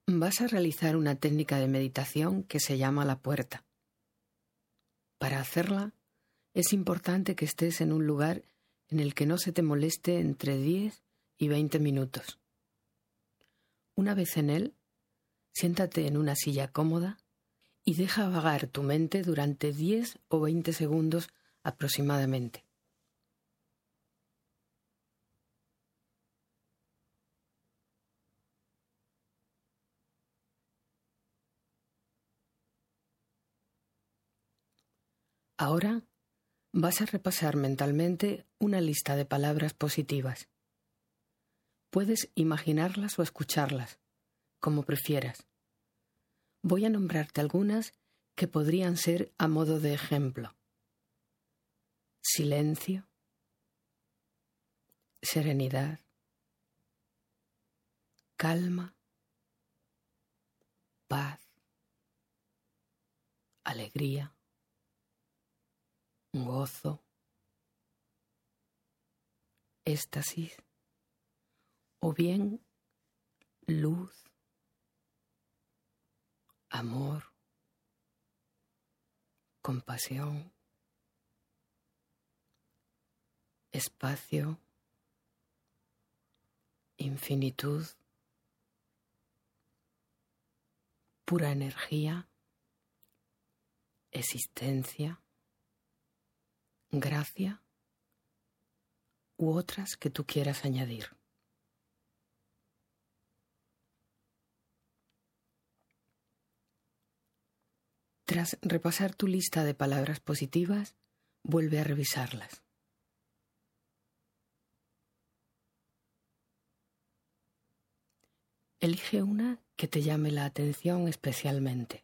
Vas a realizar una técnica de meditación que se llama la puerta. Para hacerla, es importante que estés en un lugar en el que no se te moleste entre 10 y 20 minutos. Una vez en él, siéntate en una silla cómoda y deja vagar tu mente durante 10 o 20 segundos aproximadamente. Ahora vas a repasar mentalmente una lista de palabras positivas. Puedes imaginarlas o escucharlas, como prefieras. Voy a nombrarte algunas que podrían ser a modo de ejemplo. Silencio, serenidad, calma, paz, alegría, gozo, éxtasis, o bien luz, amor, compasión, espacio, infinitud, pura energía, existencia, gracia u otras que tú quieras añadir. Tras repasar tu lista de palabras positivas, vuelve a revisarlas. Elige una que te llame la atención especialmente.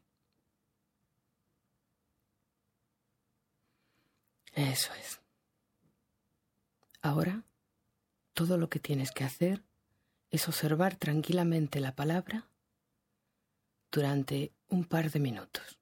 Eso es. Ahora, todo lo que tienes que hacer es observar tranquilamente la palabra durante un par de minutos.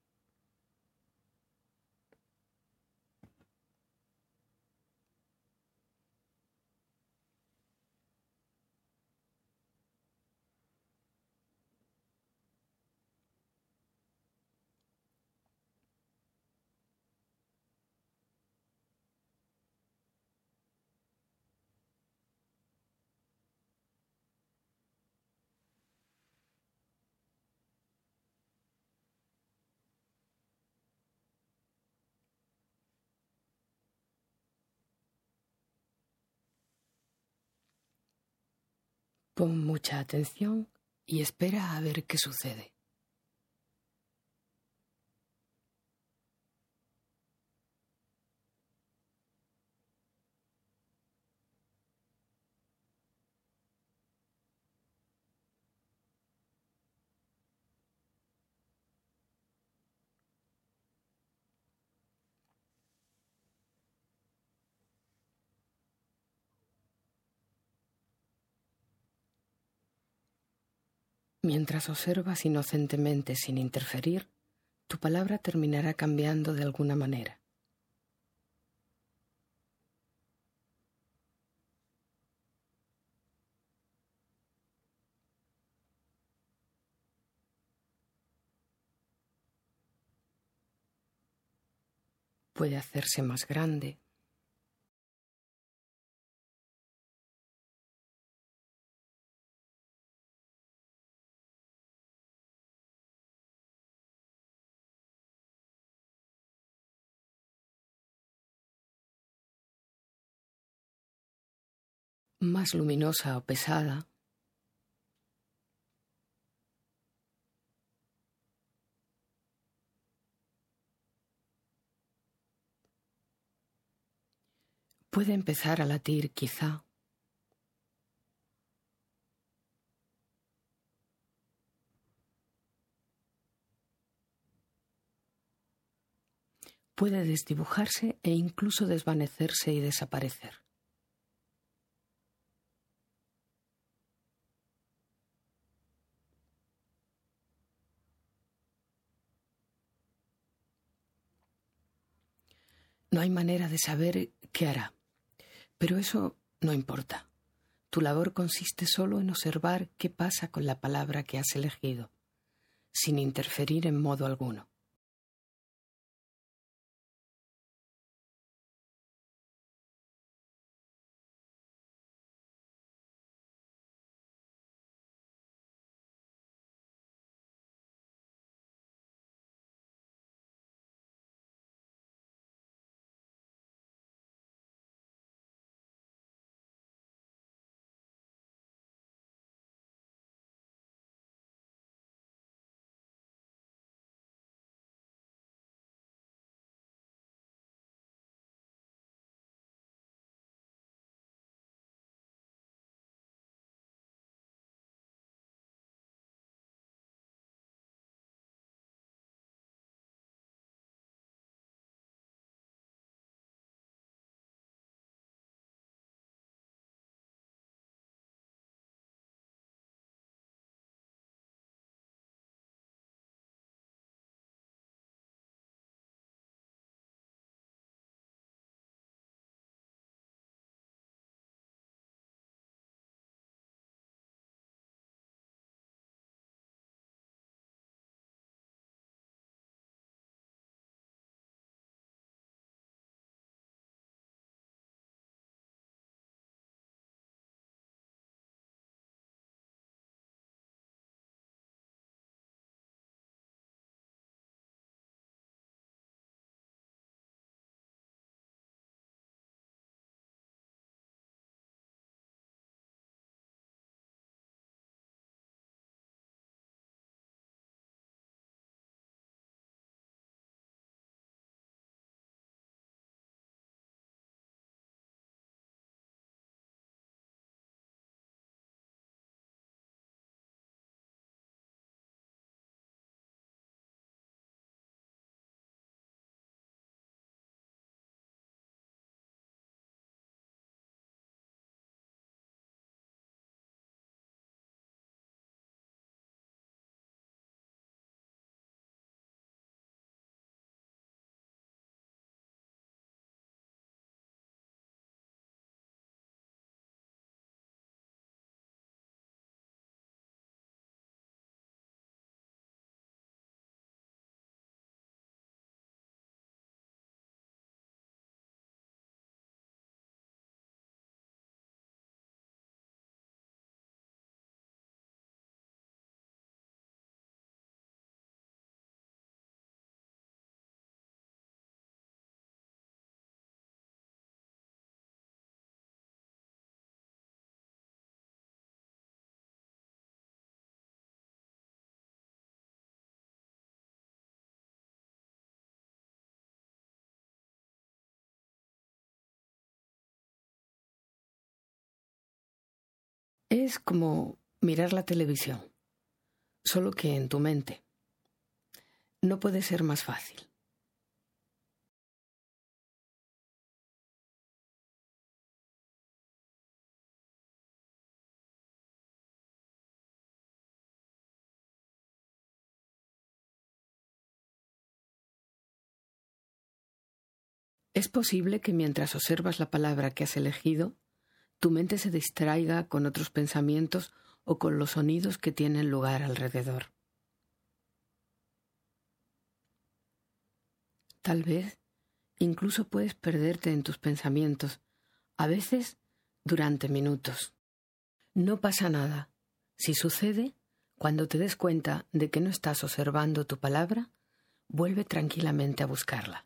Pon mucha atención y espera a ver qué sucede. Mientras observas inocentemente sin interferir, tu palabra terminará cambiando de alguna manera. Puede hacerse más grande, más luminosa o pesada. Puede empezar a latir, quizá. Puede desdibujarse e incluso desvanecerse y desaparecer. No hay manera de saber qué hará, pero eso no importa. tu labor consiste solo en observar qué pasa con la palabra que has elegido, sin interferir en modo alguno. Es como mirar la televisión, solo que en tu mente. No puede ser más fácil. Es posible que mientras observas la palabra que has elegido, tu mente se distraiga con otros pensamientos o con los sonidos que tienen lugar alrededor. Tal vez incluso puedes perderte en tus pensamientos, a veces durante minutos. No pasa nada. Si sucede, cuando te des cuenta de que no estás observando tu palabra, vuelve tranquilamente a buscarla.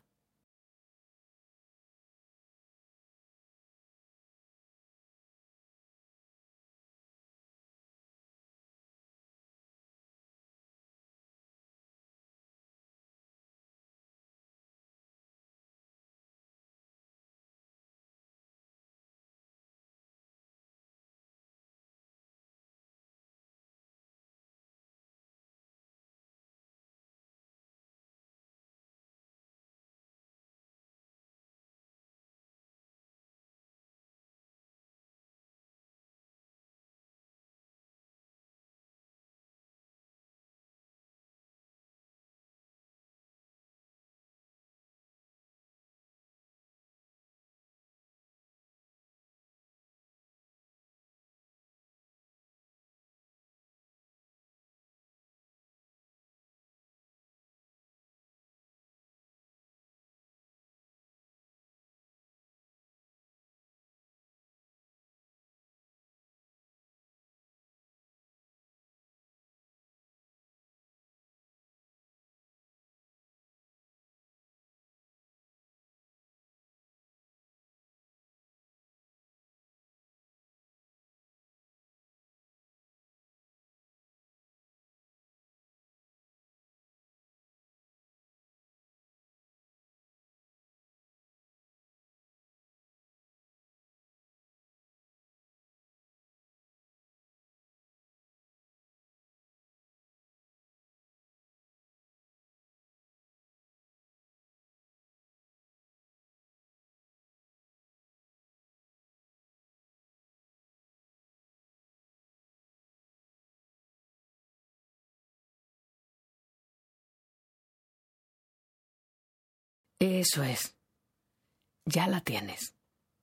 Eso es. Ya la tienes.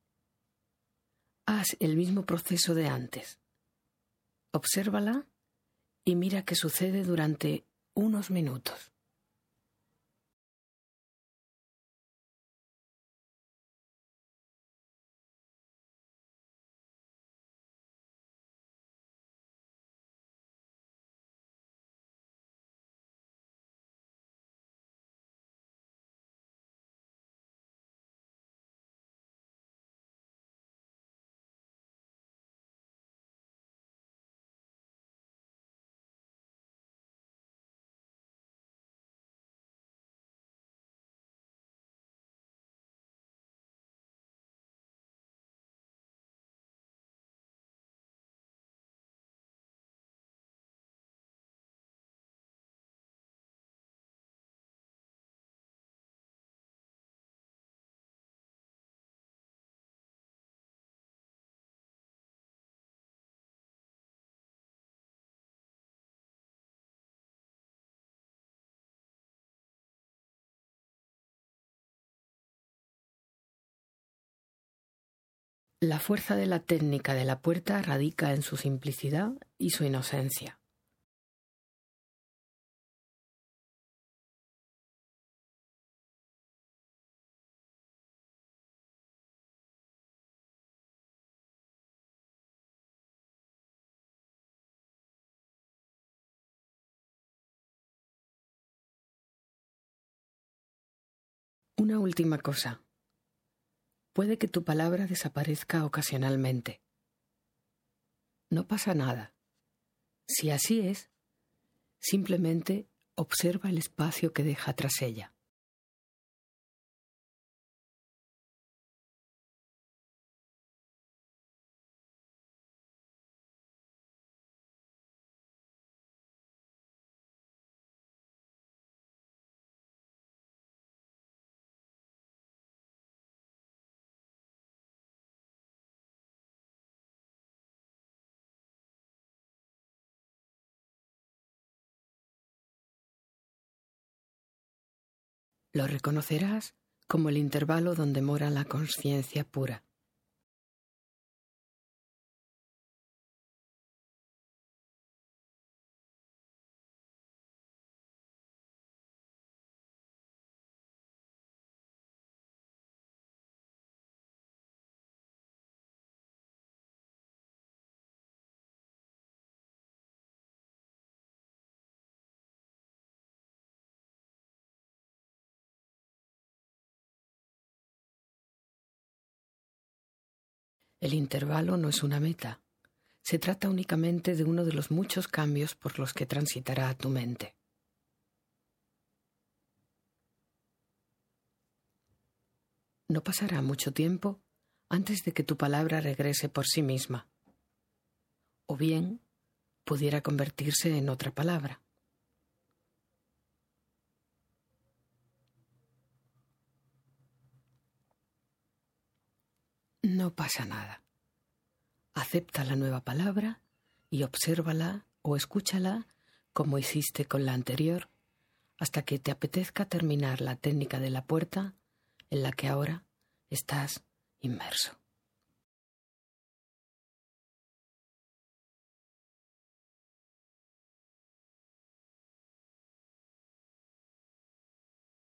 Haz el mismo proceso de antes. Obsérvala y mira qué sucede durante unos minutos. La fuerza de la técnica de la puerta radica en su simplicidad y su inocencia. Una última cosa. Puede que tu palabra desaparezca ocasionalmente. No pasa nada. Si así es, simplemente observa el espacio que deja tras ella. Lo reconocerás como el intervalo donde mora la consciencia pura. El intervalo no es una meta. Se trata únicamente de uno de los muchos cambios por los que transitará tu mente. No pasará mucho tiempo antes de que tu palabra regrese por sí misma. O bien, pudiera convertirse en otra palabra. No pasa nada. Acepta la nueva palabra y obsérvala o escúchala como hiciste con la anterior hasta que te apetezca terminar la técnica de la puerta en la que ahora estás inmerso.